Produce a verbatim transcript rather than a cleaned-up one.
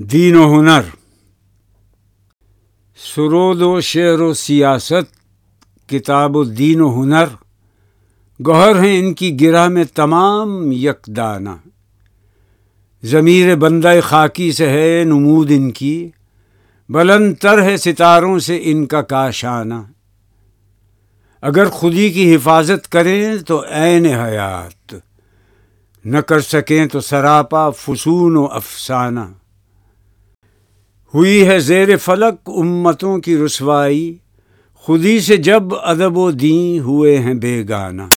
दीन व हुनर, सुरोद व शेर व सियासत, किताब दीन व हुनर, गौहर हैं इनकी गिरह में तमाम यकदाना। ज़मीर बंदा खाकी से है नुमूद इनकी, बुलंद तर है सितारों से इनका काशाना। अगर खुदी की हिफाजत करें तो ऐन हयात, न कर सकें तो सरापा फुसून व अफसाना। हुई है ज़ेर फलक उम्मतों की रुसवाई, खुदी से जब अदब व दीन हुए हैं बेगाना।